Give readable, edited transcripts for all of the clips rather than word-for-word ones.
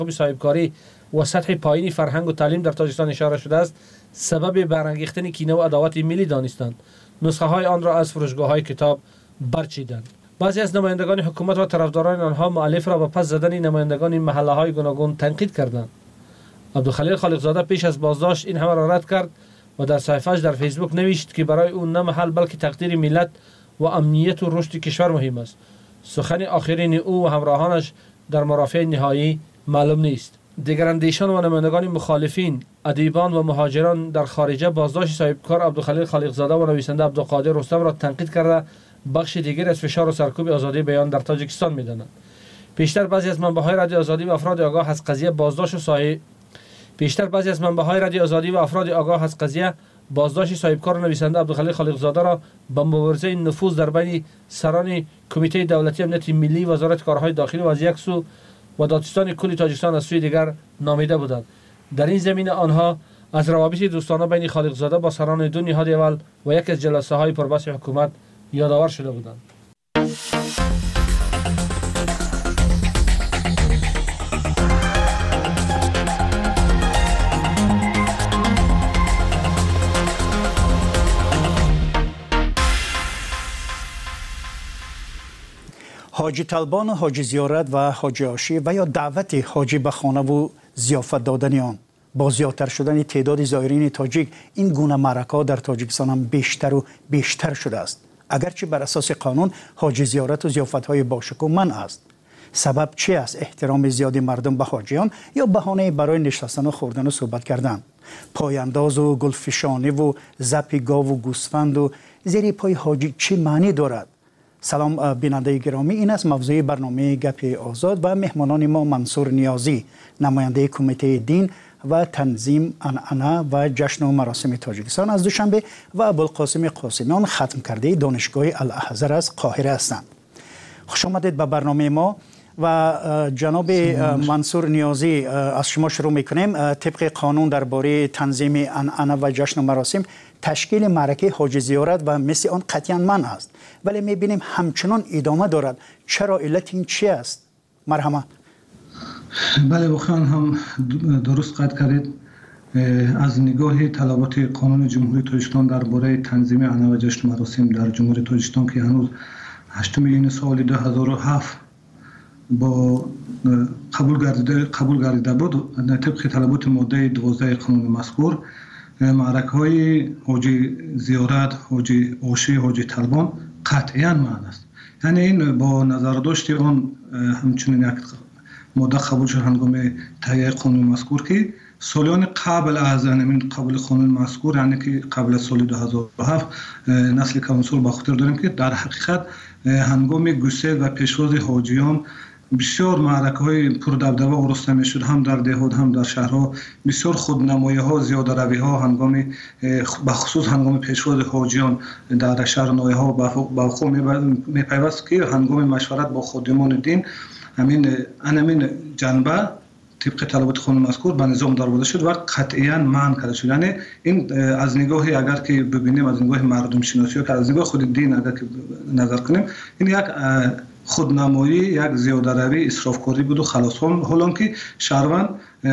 صاحبکاری و سطح پایینی فرهنگ و تعلیم در تاجیکستان اشاره شده است سبب برانگیختن کینه و عداوت ملی دانستند. نسخه های آن را از فروشگاه های کتاب برچیدند. بعضی از نمایندگان حکومت و طرفداران آنها مؤلف را به پس زدن نمایندگان این محله های گوناگون تنقید کردند. عبدالخلیل خالقزاده پیش از بازداشت این همه را رد کرد و در صفحه‌اش در فیسبوک نوشت که برای او نه محل بلکه تقدیر ملت و امنیت و رشد کشور مهم است. سخن آخرین او و همراهانش در مرافع نهایی معلوم نیست. دیگر اندیشان و نمایندگان مخالفین، ادیبان و مهاجران در خارجه بازداشت صاحبکار عبدالخلیل خالقزاده و نویسنده عبدالقادر رستم را تنقید کرده بخش دیگر از فشار و سرکوب آزادی بیان در تاجیکستان می‌دانند. پیشتر بعضی از منبع‌های رادیو آزادی و افراد آگاه از قضیه بازداشت صاحبکار و نویسنده عبدالخلیل خالقزاده را به مبارزه نفوذ در بین سران کمیته دولتی امنیت ملی، وزارت کارهای داخلی و از یک سو و دادستان کل تاجیکستان از سوی دیگر نامیده بودند. در این زمینه آنها از روابط دوستانه بین خالقزاده با سران دو نهاد اول و یک از جلسه های پربحث حکومت یادآور شده بودند. حاجی طلبان و حاجی زیارت و حاجی عاشی و یا دعوت حاجی به خانه و ضیافت دادن آن با زیادتر شدن تعداد زائرین تاجیک این گونه معرکه‌ها در تاجیکستان هم بیشتر و بیشتر شده است. اگرچه بر اساس قانون حاجی زیارت و ضیافت‌های باشکوه منع است. سبب چی است؟ احترام زیادی مردم به حاجیان یا بهانه برای نشستن و خوردن و صحبت کردن؟ پایانداز و گلفشانی و زپ گاو و گوسفند و زیر پای حاجی چی معنی دارد؟ سلام بیننده گرامی، این است موضوع برنامه گپ آزاد و مهمانان ما منصور نیازی، نماینده کمیته دین و تنظیم عنعنه و جشن و مراسم تاجیکستان از دوشنبه و ابوالقاسم قاسمیان ختم کرده دانشگاه الاحزر از قاهره هستند. خوش آمدید به برنامه ما و جناب منصور نیازی، از شما شروع میکنیم. طبق قانون درباره تنظیم عنعنه و جشن و مراسم تشکیل معرکه حاجی زیارت و مثل آن قطعاً منع است، ولی میبینیم همچنان ادامه دارد. چرا؟ علت این چی است؟ مرحمت. بله، واقعا هم درست قید کردید. از نگاه طلبات قانون جمهوری تاجیکستان درباره تنظیم عنعنه و جشن و مراسم در جمهوری تاجیکستان که هنوز 8 میلیون سال 2007 با قبول گردیده بود، طبق طلبات ماده 12 قانون مذکور معرکه های حاجی زیارت، حاجی عاشی، حاجی طلبان قطعاً معنی است. یعنی این با نظر داشت آن همچنین یک ماده قبول شد هنگام تهیه قانون مذکور که سالیان قبل از این قبول قانون مذکور، یعنی که قبل از سال 2007 نسل کونسول با خاطر داریم که در حقیقت هنگام گسیل و پیشواز حاجیان بسیار معرکه های پردبدبه آورسته می شد، هم در دهات هم در شهرها. بسیار خودنمایی ها، زیاده روی ها هنگام بخصوص هنگام پیشواز حاجیان در شهر نایه ها با وقوع می پیوست که هنگام مشورت با خادمان دین همین جنبه طبق طلبات قانون مذکور به نظام درآورده شد و قطعاً منع کرده شد. یعنی این از نگاه اگر که ببینیم، از نگاه مردم شناسی که از نگاه خود دین اگر که نظر کنیم، این یک خودنمایی، یک زیاده روی، اسرافکاری بود و خلاص. حالا که شهروند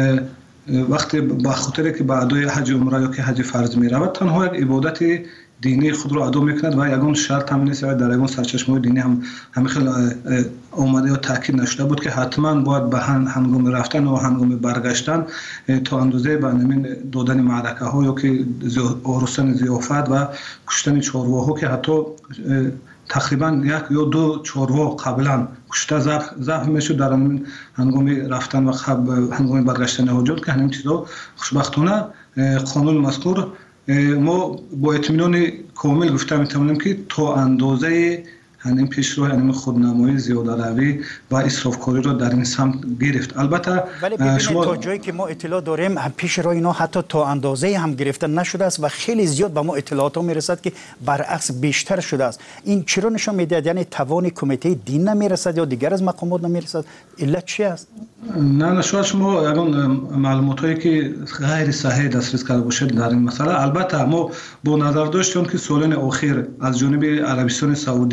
وقتی به خاطر که به ادای حج عمره یا که حج فرض می رود تنها یک عبادت دینی خود را ادا میکند و یگان شرط هم نیست، در یگان سرچشمه دینی هم خیلی آمده یا تاکید نشده بود که حتما باید به هنگام رفتن و هنگام برگشتن تا اندازه به نمین دادن معرکه ها یا که آرستن ضیافت و کشتن چارواها که حتی تقریبا یک یا دو چاروا قبلا کشته ذبح میشد در هنگام رفتن و هنگام برگشتن حاجات، که همین چیزا خوشبختانه قانون مذکور ما با اطمینان کامل گفته میتونیم که تا اندازه همین پیشرو، همین خودنمایی، زیاده روی و اسرافکاری را در این سمت گرفت. البته ولی ببینید تا جایی که ما اطلاع داریم پیشرو اینا حتی تا اندازه هم گرفته نشده است و خیلی زیاد به ما اطلاعات ها میرسد که برعکس بیشتر شده است. این چرا نشان میدهد؟ یعنی توان کمیته دین نمیرسد یا دیگر از مقامات نمیرسد؟ علت چی است؟ نه شاید شما اون معلومات هایی که غیر صحیح دسترس کرده باشید در این مسئله. البته ما با نظر داشتیم که سالن اخیر از جانب عربستان سعودی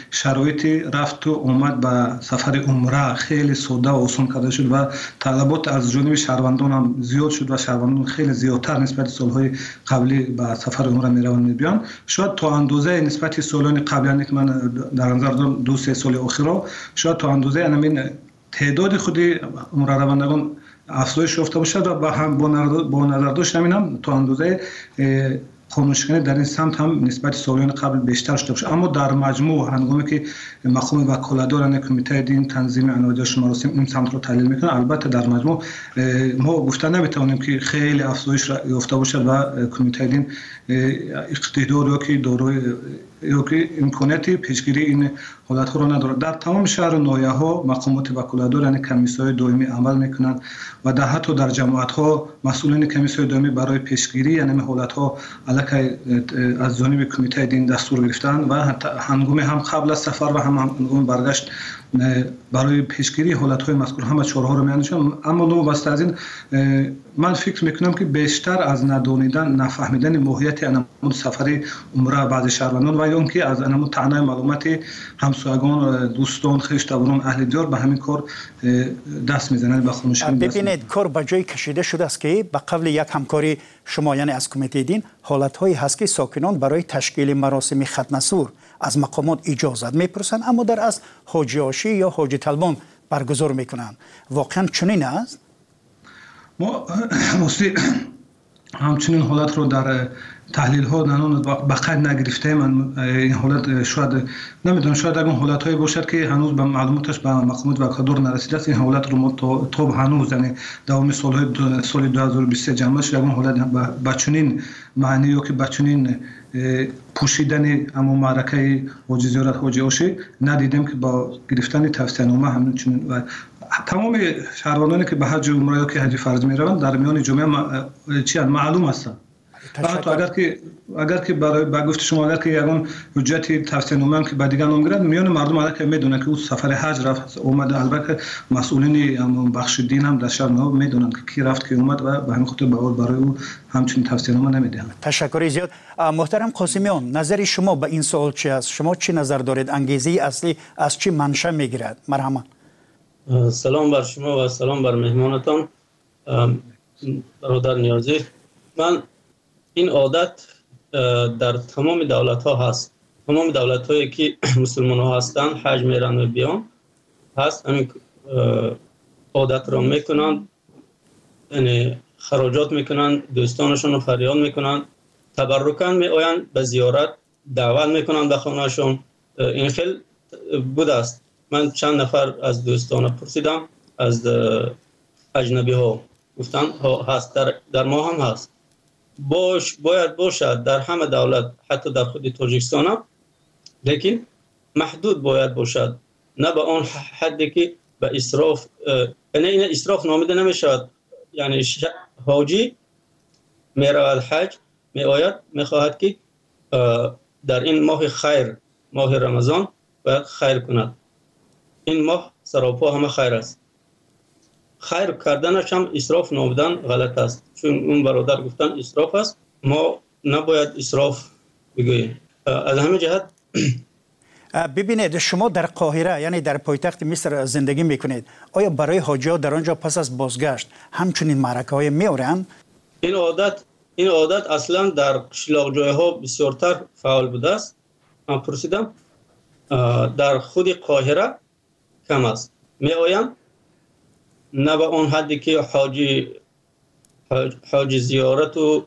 شرایط رفت و اومد به سفر عمره خیلی ساده و آسان کرده شد و طلبات از جانب شهروندان هم زیاد شد و شهروندان خیلی زیادتر نسبت سالهای قبلی به سفر عمره میروند میبیان. شاید تا اندازه نسبت سالان قبلی که من در نظر دارم 2-3 سال اخیر شاید تا اندازه همین تعداد خودی عمره روندگان افزایش یافته باشد و با نظر داشت همین هم تا اندازه قانونشکنی در این سمت هم نسبت سالیان قبل بیشتر شده باشه. اما در مجموع هنگامی که مقام وکالتداران کمیته دین تنظیم عناوین جشن مراسم این سمت رو تحلیل میکنه، البته در مجموع ما گفته نمیتونیم که خیلی افزایش یافته باشد و کمیته دین اقتدار یا که امکاناتی پیشگیری این حالت ها را ندارد. در تمام شهر و ناحیه ها مقامات وکالتدار یعنی کمیسیون دائمی عمل میکنند و در حتی در جماعت ها مسئولین کمیسیون دائمی برای پیشگیری یعنی حالت ها علیه از جانب کمیته دین دستور گرفتن و هنگام هم قبل از سفر و هم هنگام برگشت برای پیشگیری حالت های مذکور همه چاره‌ها رو می‌اندیشند. اما واسه از این من فکر میکنم که بیشتر از ندانیدن نفهمیدن ماهیت انمون سفر عمره بعض شهروندان و یا اینکه از انمون طعنه معلومات همسایگان دوستان خویشاوندان اهل دیار به همین کار دست میزنند به خونشون. ببینید کار به جای کشیده شده است که به قبل یک همکاری شما یعنی از کمیته دین حالت‌هایی هست که ساکنان برای تشکیل مراسم ختم سور از مقامات اجازت میپرسند اما در اصل حاجی هاشی یا حاجی طلبان برگزار میکنند. واقعا چنین است؟ ما همچنین حالت رو در تحلیل ها نانون بقید نگرفته. من این حالت شاید نمیدونم شاید اگر حالت هایی باشد که هنوز به معلوماتش به مقامات وکالتدار نرسیده است. این حالت رو ما تا هنوز یعنی دوام سال 2023 جمع شد اون حالت با چنین معنی یا که با چنین پوشیدن اما معرکه حاجی زیارت حاجی هاشی ندیدیم که با گرفتن توصیه‌نامه همچنین و تمام شهروندانی که به حج عمره یا که حج فرض میروند در میان جامعه چی معلوم هستند. حتی اگر که برای گفت شما اگر که یگان حجت توصیه‌نامه که به دیگر نمیگیرد میان مردم اگر که میدونن که او سفر حج رفت اومده البته مسئولین بخش دین هم در شهر نو میدونن که کی رفت کی اومد و به همین خاطر برای او همچین توصیه‌نامه نمیدهند. تشکر زیاد. محترم قاسمیان نظر شما به این سوال چی است؟ شما چی نظر دارید؟ انگیزه اصلی از چی منشأ میگیرد؟ مرحبا. سلام بر شما و سلام بر مهمانتان برادر نیازی. من این عادت در تمام دولت ها هست. تمام دولت هایی که مسلمان ها هستند حج میرن و بیان هست همین عادت را میکنند، یعنی خراجات میکنند، دوستانشون رو فریاد میکنند، تبرکاً میآیند به زیارت، دعوت میکنند به خانهشون. این خیلی بود است. من چند نفر از دوستان پرسیدم از اجنبی ها گفتن هست در ما هم هست. باید باشد در همه دولت حتی در خود تاجیکستان هم، لیکن محدود باید باشد، نه به آن حدی که به اسراف این اسراف نامیده نمیشود. یعنی حاجی میرود حج میآید میخواهد که در این ماه خیر ماه رمضان باید خیر کند. این ماه سراپا همه خیر است. خیر کردنش هم اسراف نامیدن غلط است، چون اون برادر گفتن اسراف است، ما نباید اسراف بگوییم. از همه جهت ببینید شما در قاهره یعنی در پایتخت مصر زندگی میکنید، آیا برای حاجی ها در آنجا پس از بازگشت همچنین معرکه های میآورند؟ این عادت اصلا در قشلاق جای ها بسیارتر فعال بوده است. من پرسیدم در خود قاهره کم است. میآیند نه به اون حدی که حاجی زیارت و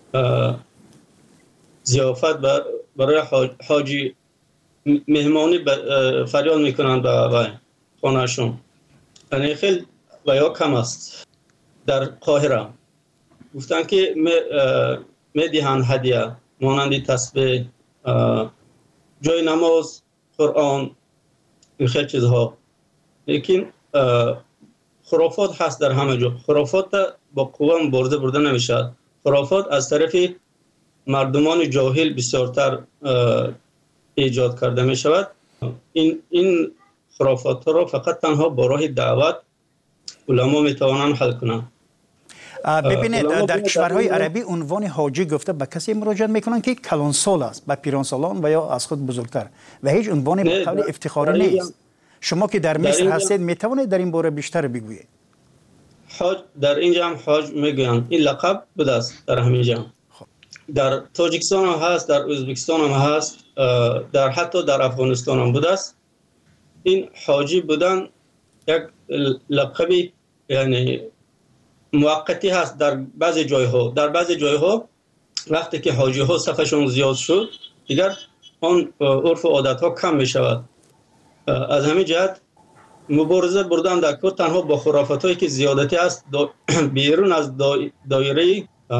ضیافت برای حاجی مهمانی فریاد میکنند به خانهشون. یعنی خیلی و یا کم است. در قاهره گفتن که میدهند هدیه مانند تسبیح، جای نماز، قرآن، این خیلی چیزها. لیکن خرافات هست در همه جا. خرافات با قوه برده نمیشد. خرافات از طرف مردمان جاهل بسیارتر ایجاد کرده می شود. این خرافات را فقط تنها با راه دعوت علما می توانند حل کنند. ببینید در کشورهای عربی عنوان حاجی گفته به کسی مراجعه میکنن که کلانسال است، به پیرانسالان و یا از خود بزرگتر و هیچ عنوانی به قول افتخاری نیست. شما که در مصر هستید میتوانید در این باره بیشتر بگویید؟ حاج در اینجا هم حاج میگن، این لقب بوده است در همینجا. در تاجیکستان هم هست، در ازبکستان هم هست، در حتی در افغانستان هم بوده است. این حاجی بودن یک لقبی یعنی موقتی هست در بعضی جایها. در بعضی جایها وقتی که حاجی ها صفشون زیاد شد دیگر آن عرف و عادت ها کم می شود. از همین جهت مبارزه بردن در کار تنها با خرافات هایی که زیادتی است بیرون از دایره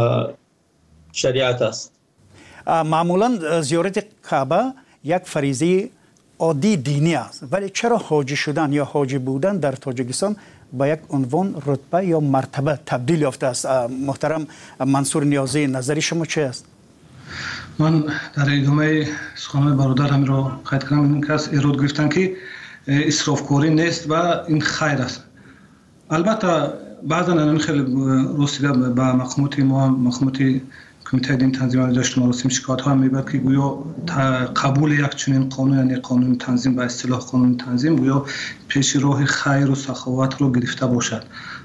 شریعت است. معمولا زیارت کعبه یک فریضه عادی دینی است، ولی چرا حاجی شدن یا حاجی بودن در تاجیکستان با یک عنوان رتبه یا مرتبه تبدیل یافته است؟ محترم منصور نیازی، نظر شما چه است؟ من در ادامه سخنان برادرم را قید کنم این که از ایراد گرفتن که اسرافکاری نیست و این خیر است. البته بعضا من خیلی رسیده به مقامات ما، مقامات کمیته دین تنظیم ارزش مراسم شکایت ها میبرد که گویا قبول یک چنین قانون یعنی قانون تنظیم به اصطلاح قانون تنظیم گویا پیش راه خیر و سخاوت رو گرفته باشد.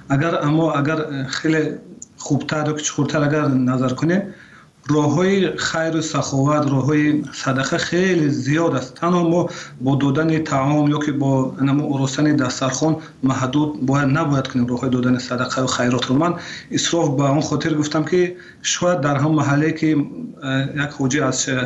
اگر خیلی خوبتر و چخورتر اگر نظر کنیم راه‌های خیر و سخاوت، راه‌های صدقه خیلی زیاد است. تنها ما با دادن طعام یا که با ارسطن دسترخوان محدود نباید کنیم راه‌های دادن صدقه و خیرات رو. من اسراف به اون خاطر گفتم که شاید در هم محله که یک حاجی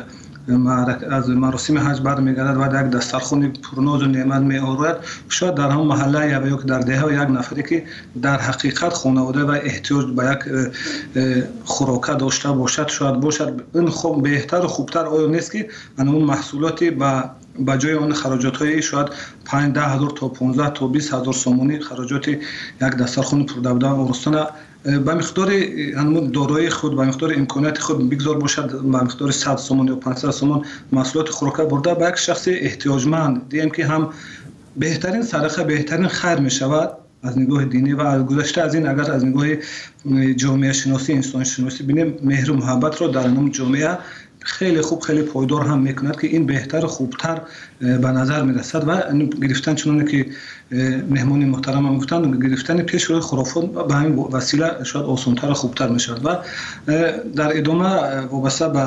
از مراسم حج برمیگردد و یک دسترخوان پرناز و نعمت می‌آورد، شاید در هم محله یا در دهه یک نفری که در حقیقت خانواده و احتیاج به یک خوراک داشته باشد شاید باشد. این خوب بهتر و خوبتر آیا نیست که اون محصولاتی با جای اون خراجات های شاید 5-10 هزار تا 15 تا 20 هزار سومونی خراجات یک دسترخوان پردوده ارسطن به مقدار دارایی خود، به مقدار امکانات خود بگذار باشد، به مقدار 100 سومون یا 500 سومون محصولات خوراک برده به یک شخص احتیاجمند دیم که هم بهترین صدقه، بهترین خیر می شود از نگاه دینی. و گذشته از این اگر از نگاه جامعه شناسی، انسان شناسی بینیم، مهر و محبت را در نام جامعه خیلی خوب، خیلی پایدار هم میکند که این بهتر و خوبتر به نظر میرسد. و گرفتن چنانه که مهمانی محترم هم گفتن، گرفتن پیش روی خرافات به همین وسیله شاید آسانتر و خوبتر میشد. و در ادامه وابسته به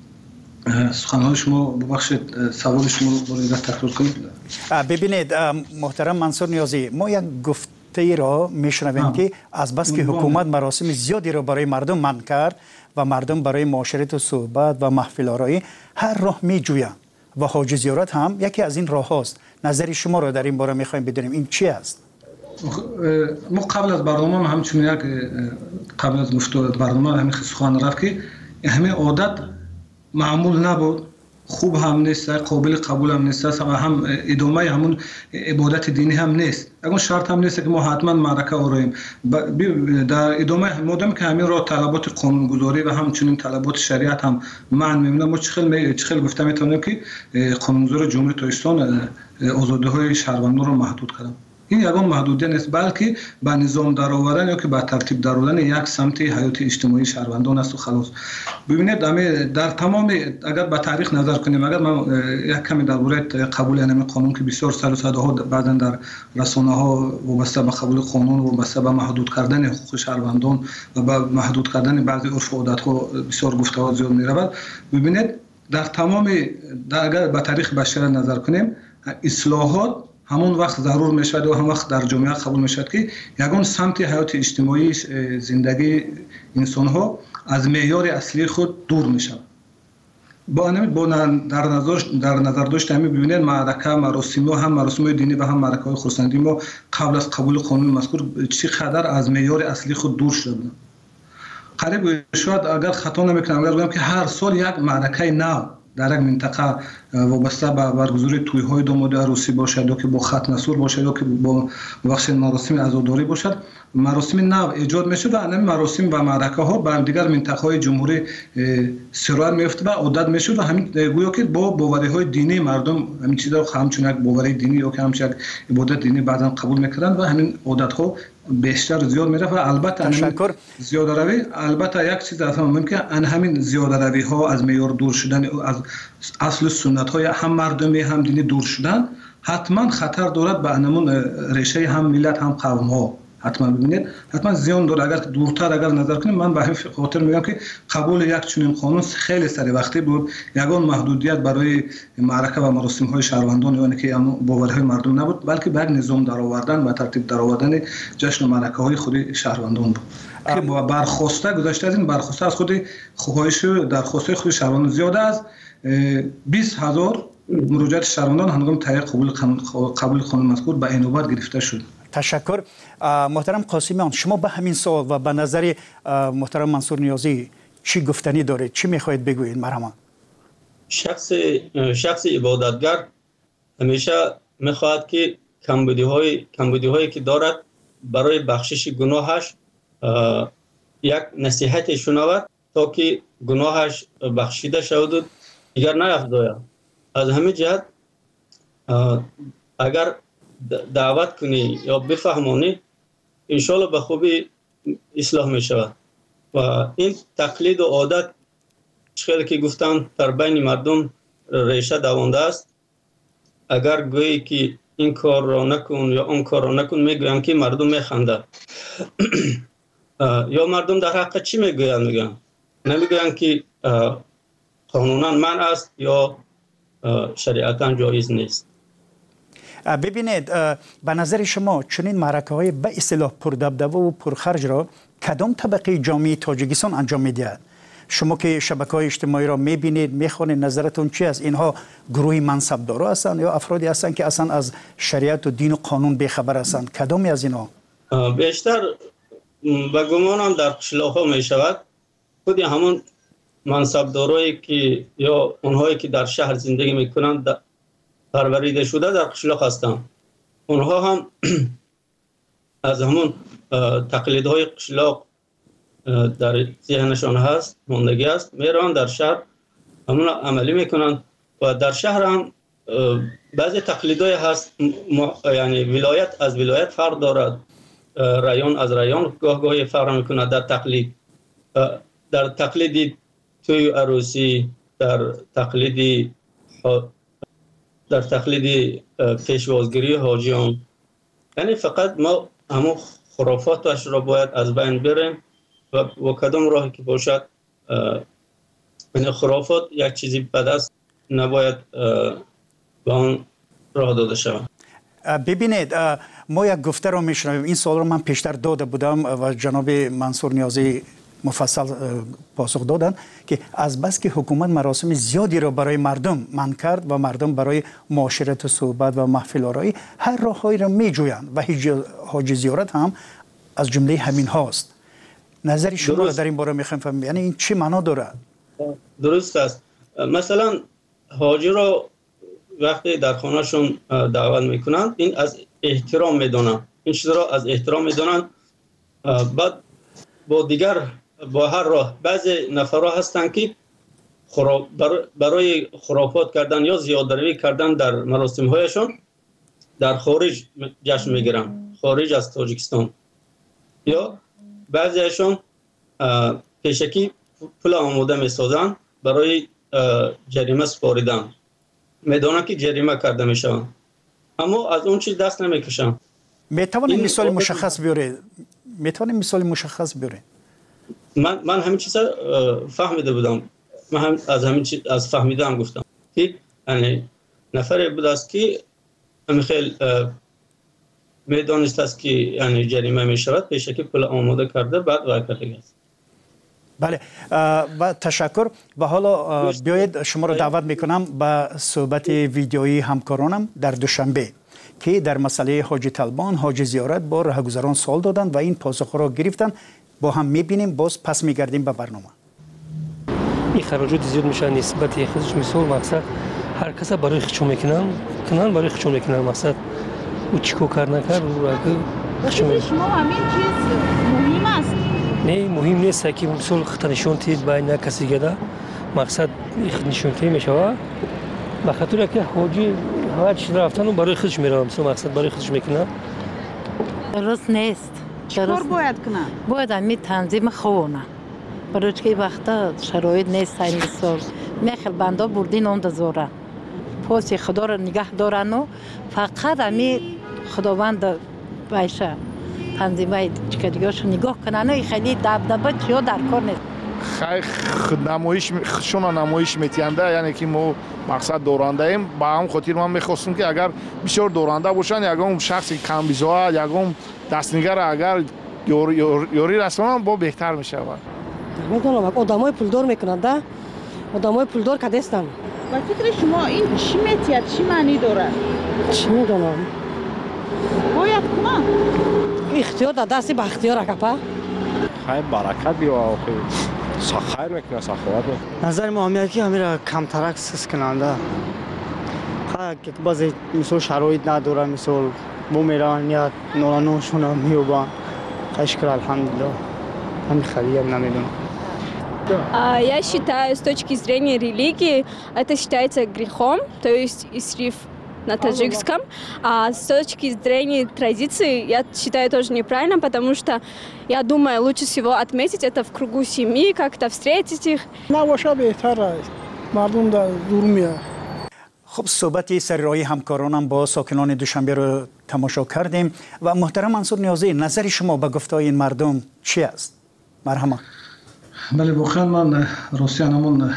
سخنهای شما ببخشید سوال شما رو تکرار کنید. ببینید محترم منصور نیازی، ما یک گفته را میشنویم که از بس که حکومت مراسم زیادی را برای مردم منع کرد و مردم برای معاشرت و صحبت و محفل آرایی هر راه می جویند و حاج زیارت هم یکی از این راه هاست. نظر شما را در این باره میخوایم بدونیم، این چی است؟ ما قبل از برنامه همچنین یک قبل از گفتار برنامه همین سخن رفت که همین عادت معمول نبود، خوب هم نیست، قابل قبول هم نیست و هم ادامه همون عبادت دینی هم نیست. اگر شرط هم نیست که ما حتما معرکه آراییم. در ادامه مادام که همین را طلبات قانونگذاری و همچنین طلبات شریعت هم معنی میمونه، ما چه خیلی گفته میتونیم که قانونگذار جمهوری تاجیکستان آزادی‌های شهروندان رو محدود کردن. این یگان محدودیت نیست، بلکه به نظام درآوردن یا که به ترتیب درآوردن یک سمت حیات اجتماعی شهروندان است و خلاص. ببینید در تمام اگر به تاریخ نظر کنیم، اگر من یک کمی درباره قبول این قانون که بسیار سر و صداها بعضا در رسانه‌ها وابسته به قبول قانون وابسته به محدود کردن حقوق شهروندان و به محدود کردن بعضی عرف و عادت‌ها بسیار گفته‌ها زیاد می‌رود. ببینید در تمام اگر به تاریخ بشر نظر کنیم، اصلاحات همون وقت ضرور میشود و هم وقت در جامعه قبول میشود که یگان سمت حیات اجتماعی زندگی انسان ها از معیار اصلی خود دور میشود. با در نظر داشت همین ببینید معرکه مراسم ها، هم مراسم دینی و هم معرکه های خرسندی ما قبل از قبول قانون مذکور چقدر از معیار اصلی خود دور شده بودند. قریب شاید اگر خطا نمیکنم اگر بگم که هر سال یک معرکه نو در یک منطقه وابسته به برگزاری توی‌های داماد عروسی باشد یا که با ختم سور باشد یا که با بخش مراسم عزاداری باشد، مراسم نو ایجاد میشه و همین مراسم و معرکه ها به دیگر منطقه‌های جمهوری سرایت میفته و عادت میشه و همین گویا که با باوری‌های دینی مردم همین چیزا همچون یک باوری دینی یا که همچون یک عبادت دینی بعداً قبول میکردن و همین عادت‌ها بیشتر زیاد میرفت. البته تشکر. زیاده روی البته یک چیز اصلا ممکن ان همین زیاده روی ها از معیار دور شدن از اصل سنت های هم مردمی هم دینی دور شدن حتما خطر دارد به انمون ریشه هم ملت هم قوم ها. حتما ببینید حتما زیان داره. اگر دورتر اگر نظر کنیم من به همین خاطر میگم که قبول یک چنین قانون خیلی سری وقتی بود. یگان محدودیت برای معرکه و مراسم های شهروندان یعنی که باورهای مردم نبود بلکه بر نظام درآوردن و ترتیب درآوردن جشن و معرکه های خود شهروندان بود که با برخواسته گذشته از این برخواسته از خود خواهش درخواسته خود شهروندان زیاده از 20000 مراجعات شهروندان هنگام تایید قبول قانون مذکور به این نوبت گرفته شد. تشکر. محترم قاسمیان شما به همین سوال و به نظر محترم منصور نیازی چی گفتنی دارید؟ چی میخواهید بگویید؟ مرحبا. شخص عبادتگر همیشه میخواهد که کمبودی هایی که دارد برای بخشش گناهش یک نصیحت شنود تا که گناهش بخشیده شود و دیگر نیفزاید. از همین جهت اگر دعوت کنی یا بفهمانی انشالله به خوبی اصلاح می شود. و این تقلید و عادت چقدر که گفتن در بین مردم ریشه دوانده است. اگر گویی که این کار را نکن یا اون کار را نکن میگوین که مردم میخنده. یا مردم در حق چی میگوین؟ میگن نمیگوین که قانونا منع است یا شریعتا جایز نیست. ببینید به نظر شما چنین معرکه های به اصطلاح پردبدبه و پرخرج را کدام طبقه جامعه تاجیکستان انجام میدهد؟ شما که شبکه‌های اجتماعی را میبینید میخوانید نظرتون چی است؟ اینها گروهی منصبدارا هستند یا افرادی هستند که اصلا از شریعت و دین و قانون بیخبر هستند؟ کدامی از اینها؟ بیشتر به گمانم در قشلاق‌ها میشود خود همون منصبدارایی که یا اونهایی که در شهر زندگی میکنند پروریده شده در قشلاق هستند. اونها هم از همون تقلیدهای قشلاق در ذهنشان هست ماندگی است میرن در شهر همون عملی میکنند و در شهر هم بعضی تقلیدهای هست یعنی ولایت از ولایت فرق دارد، رایون از رایون گاهی فرق میکنه در تقلید توی عروسی، در تقلید پیشوازگیری حاجیان. یعنی فقط ما همون خرافاتش را باید از بین بریم و کدام راهی که باشد این خرافات یک چیزی بد است نباید به آن راه داده شود. ببینید ما یک گفته را میشنویم. این سوال را من پیشتر داده بودم و جناب منصور نیازی مفصل پاسخ دادن که از بس که حکومت مراسم زیادی را برای مردم منع کرد و مردم برای معاشرت و صحبت و محفل آرایی هر راههایی را میجویند و حاج زیارت هم از جمله همین هاست. نظر شما را در این باره میخوایم فهمیم، یعنی این چی معنا داره؟ درست است. مثلا حاجی را وقتی در خانهشون دعوت میکنند این از احترام میدونن، این چیز را از احترام میدونن. بعد با دیگر با هر راه بعضی نفرها هستن که برای خرافات کردن یا زیادروی کردن در مراسم هایشون در خارج جشن میگیرن، خارج از تاجیکستان. یا بعضیشون پیشکی پول آماده میسازن برای جریمه سپاریدن، میدونن که جریمه کرده میشن اما از اون چیز دست نمیکشن. میتوانید مثال مشخص بیارید؟ من همین چیزا فهمیده بودم. من هم از همین چیز از فهمیدم گفتم که یعنی نفری بود است که خیلی میدانست است که یعنی جریمه میشود پیشکی پول آماده کرده بعد وای کرده است. بله و تشکر. و حالا بیایید شما را دعوت میکنم به صحبت ویدیویی همکارانم در دوشنبه که در مسئله حاج طلبان حاج زیارت با رهگذران سوال دادند و این پاسخ را گرفتند. با هم میبینیم باز پس میگردیم به برنامه. این خراجات زیاد میشن نسبت خودش مثال مقصد هر کس برای خودشون میکنن برای خودشون میکنن مقصد او چیکو کار نکرد او اگه شما همین چیز مهم است. نه مهم نیست که مثال خطنشون تید بین کسی گدا مقصد خطنشون تید میشه به خاطر که حاجی هر چیز رفتن برای خودش میرن مثلا مقصد برای خودش میکنن. درست نیست. چیکار باید کنن؟ باید همین تنظیم خوونه برای که وقتا شرایط نیست این سال میخل بنده بردین اون دزوره پاس خدا رو نگه دارن و فقط همین خداوند بایشه تنظیمای چکدیگاشو نگاه کنن و خیلی دبدبه چیا در کار نیست نمایش میتینده یعنی که ما مقصد دورنده ایم با هم خاطر من میخواستم که اگر بسیار دورنده باشن یکم شخص کم بیزوه یکم دستنگر اگر یوری رسانم با بهتر میشه میدونم آدمای پولدار میکنند آدمای پولدار که دستن و فکر شما این چی میتید چی معنی داره؟ چی میدونم باید کنن اختیار در دستی به اختیار کپا خیر برکت بیوا خیر میکنه سخاوت نظر ما همیشه که همین کمترک سس کننده که بعضی مثل شرایط نداره مثل بو میرن یا نورانوشون هم میوبان اشکر الحمدلله همین خیلی نمیدونم. Я считаю, с точки зрения религии, это считается грехом, то есть исриф на таджикском. А с точки зрения традиции, я считаю тоже неправильно, потому что, я думаю, лучше всего отметить это в кругу семьи, как-то встретить их. خب صحبت سررای همکارانم با ساکنان دوشنبه رو تماشا کردیم و محترم منصور نیازی نظر شما به گفتهای این مردم چی است؟ مرحبا. بله واقعا من روسیانمون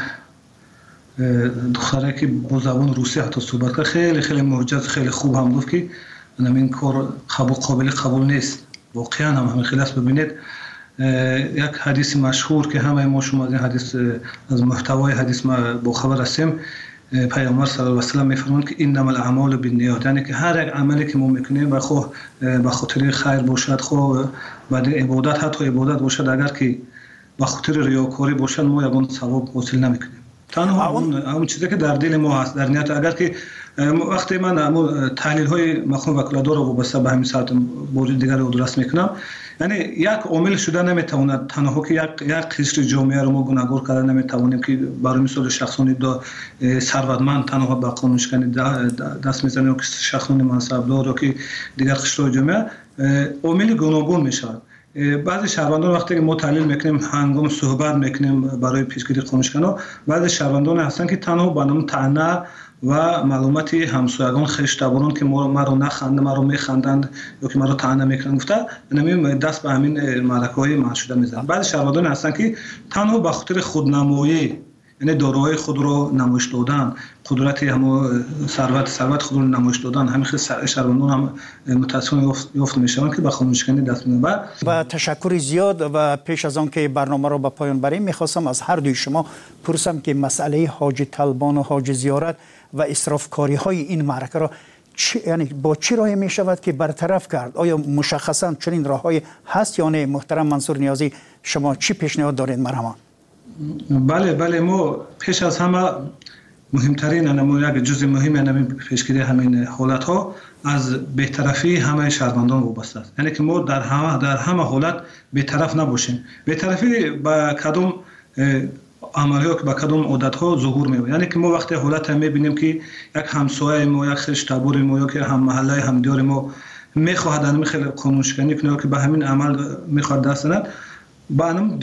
دختره که با زبان روسی حتی صحبت کرد خیلی خیلی معجز خیلی خوب هم گفت که این کار قابل قبول نیست واقعا هم همین خیلی است. ببینید یک حدیث مشهور که همه ما شما از این حدیث از محتوای حدیث ما با خبر هستیم پیامبر صلی الله علیه و سلم میفرمایند که انما الاعمال بالنیات یعنی که هر یک عملی که ما میکنیم به خاطر خیر باشد خو بعد عبادت حتی عبادت باشد اگر که به خاطر ریاکاری باشد ما یگان ثواب حاصل نمیکنیم. تنها اون چیزی که در دل ما هست در نیت اگر که وقتی من تحلیل های مفهوم وکالتدار رو وابسته به همین ساعت بار دیگر رو درست میکنم یعنی یک عامل شده نمیتواند تنها که یک قشر جامعه رو ما گوناگور کردن نمیتوانیم که برای مثال شخصانی ثروتمند تنها به قانون شکنی دست میزنه یا شخصانی منصبدار یا که دیگر قشر جامعه عامل گوناگون میشه. بعضی شهروندان وقتی که ما تحلیل میکنیم هنگام صحبت میکنیم برای پیشگیری قانونشکنان بعضی شهروندان هستن که تنها با نام طعنه و معلومات همسایگان خشتباران که ما رو نخنده ما رو میخندند یا که ما رو طعنه میکنن گفته نمیم دست به همین معرکه‌های منشوده میزنن. بعضی شهروندان هستن که تنها به خاطر خودنمایی یعنی دارایی خود رو نمایش دادن قدرت همو ثروت خود رو نمایش دادن همین شهروندان هم متاسفانه یافت میشن که به قانونشکنی دست میدن. با تشکر زیاد و پیش از آن که برنامه رو به پایان بریم میخواستم از هر دوی شما پرسم که مسئله حاج طلبان و حاج زیارت و اسرافکاری های این معرکه را یعنی با چه راهی می شود که برطرف کرد؟ آیا مشخصا چنین راههایی هست یا نه؟ محترم منصور نیازی شما چی پیشنهاد دارید؟ مرحبا. بله ما پیش از همه مهمترین یک جزء مهم همین پیشگیری همین حالت ها از بی‌طرفی همه شهروندان وابسته است. یعنی که ما در همه حالت بی‌طرف نباشیم. بی‌طرفی با کدام عملیات با کدام عادت ها ظهور می‌یابد. یعنی که ما وقتی حالت می‌بینیم که یک همسایه ما یک خشتبار ما یا که هم محله همدیار ما می‌خواهد همین خیلی قانونشکنی کنه که به همین عمل می‌خواد دست نزند با هم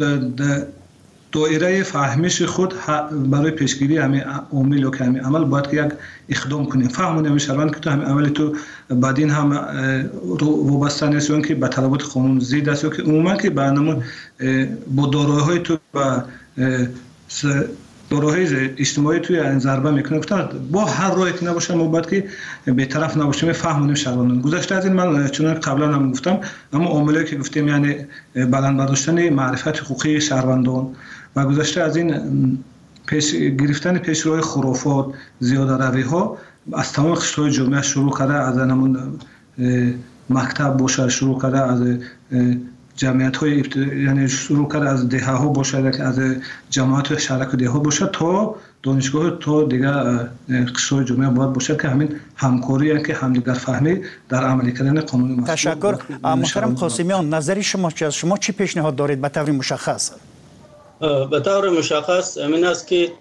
دایره فهمش خود برای پیشگیری همین عامل یا که همین عمل باید که یک اقدام کنیم فهمونیم شهروند که تو همین عمل تو بعدین هم وابسته نیست یا که به طلبات قانون ضد است یا که عموما که برنامه با دارایی‌های تو با دارایی‌های اجتماعی توی ضربه میکنه گفتن با هر راهی که نباشه ما باید که بی‌طرف نباشیم فهمونیم شهروندان. گذشته از این من چون قبلا هم گفتم اما عاملی که گفتیم یعنی بلند برداشتن معرفت حقوقی شهروندان و گذشته از این گرفتن پیشروهای خرافات زیاده روی ها از تمام قشرهای جامعه شروع کرده از همون مکتب باشه شروع کرده از جمعیت های یعنی شروع کرده از دهه ها باشه از جماعت شهرک دهه ها باشه تا دانشگاه تا دیگه قشرهای جامعه باید باشه که همین همکاری که همدیگر فهمی در عملی کردن قانون تشکر. محترم قاسمیان نظر شما چی است؟ شما چی پیشنهاد دارید به طور مشخص؟ به طور مشخص امین است که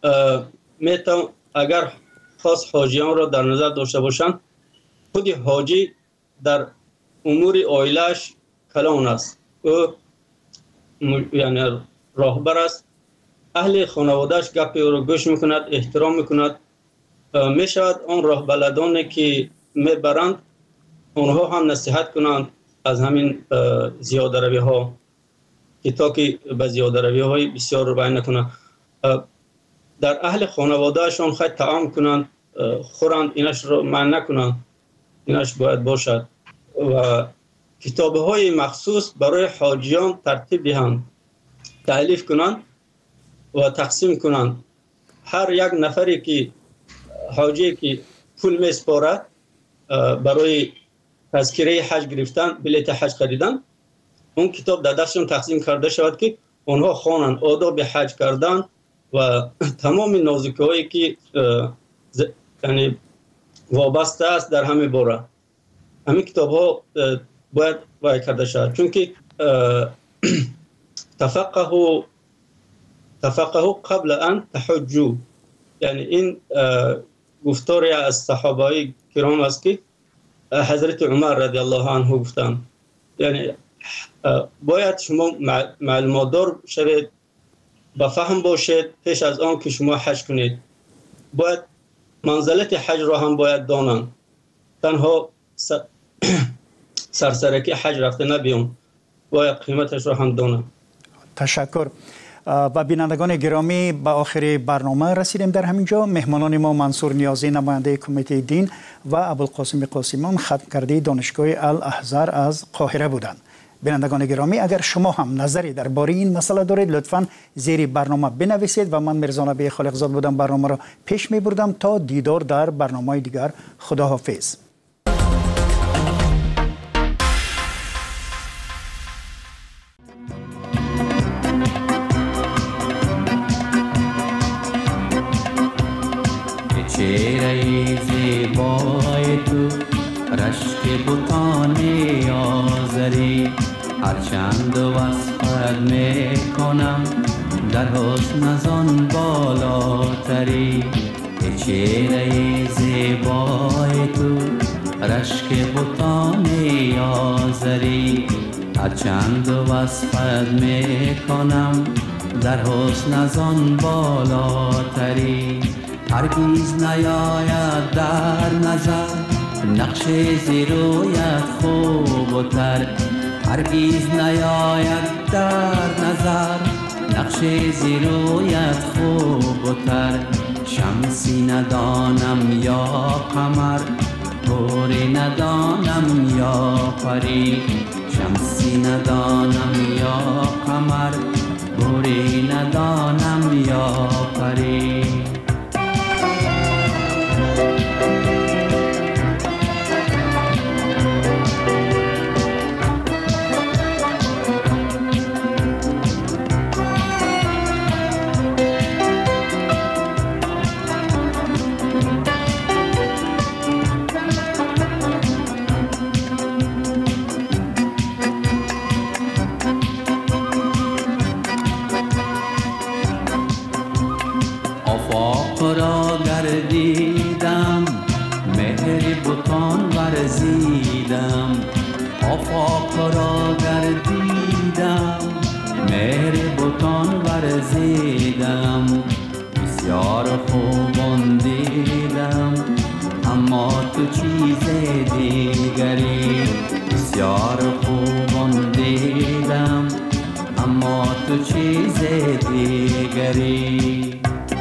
اگر خاص حاجیان را در نظر داشته باشند خود حاجی در امور عائله‌اش کلان است. او یعنی راهبر است. اهل خانوادهش گپ او را گوش میکند، احترام میکند. میشود آن راه بلدانی که میبرند اونها هم نصیحت کنند از همین زیاده روی ها که تا که به زیاده روی های بسیار رو بیان نکنند. در اهل خانوادهشان خیلی طعام کنند، خورند، اینش رو منع نکنند، اینش باید باشد. و کتابه های مخصوص برای حاجیان ترتیب دهند، تألیف کنند و تقسیم کنند. هر یک نفری که حاجی که پول میسپارد برای تذکره حج گرفتن، بلیط حج خریدن، اون کتاب در دستشون تقسیم کرده شود که اونها خوانند آداب حج کردن و تمام نازکی‌هایی که یعنی وابسته است در همه باره. همین کتاب ها باید وای کرده شود، چون که تفقهوا قبل ان تحجوا، یعنی این گفتاری از صحابه کرام است که حضرت عمر رضی الله عنه گفتند. یعنی باید شما معلومات دار شوید، با فهم باشید پیش از آن که شما حج کنید. باید منزلت حج را هم باید دانند، تنها سرسرکی حج رفته نبیون، باید قیمتش را هم دانند. تشکر. و بینندگان گرامی، به آخر برنامه رسیدیم. در همینجا مهمانان ما منصور نیازی نماینده کمیته دین و ابوالقاسم قاسمیان ختم کرده دانشگاه الاحزار از قاهره بودند. بینندگان گرامی، اگر شما هم نظری درباره این مسئله دارید لطفاً زیر برنامه بنویسید و من میرزا نبی خالقزاد بودم برنامه را پیش میبردم. تا دیدار در برنامه دیگر، خداحافظ. چهره زیبای تو، رشک بتان آزری، هرچند وصفت میکنم در حسن از آن بالاتری. چهره زیبای تو، رشک بتان آزری، هرچند وصفت میکنم در حسن از آن بالاتری. هرگیز نیاید در نظر نقش زیرویت خوب و تر، هرگیز نیاید در نظر نقش زیرویت خوب و تر. شمسی ندانم یا قمر، گوری ندانم یا پری، شمسی ندانم یا قمر، گوری ندانم یا پری. آفاق را گردیدم، مهر بتان ورزیدم، بسیار خوبان دیدم، اما تو چیز دیگری. بسیار خوبان دیدم، اما تو چیز دیگری.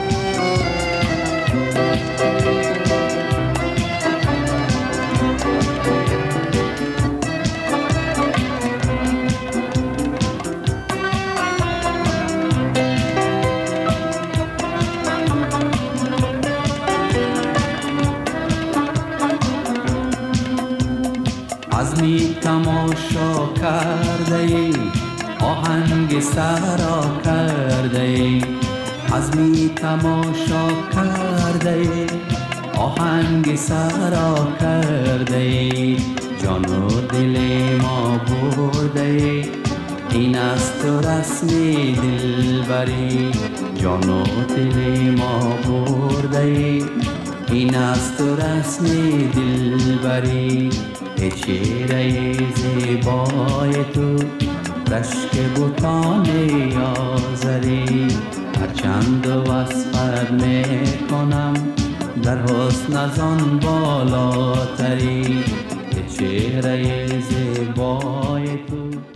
تماشا کرده ای، آهنگ سرا کرده ای، عزمی تماشا کرده ای، آهنگ سرا کرده ای، جان و دل ما برده ای، این است تو رسم دلبری. جان و دل ما برده ای، این است تو رسم دلبری ای چهره زیبای تو رشک بوتان آذری هرچند وصفت میکنم در حسن از آن بالاتری ای چهره زیبای تو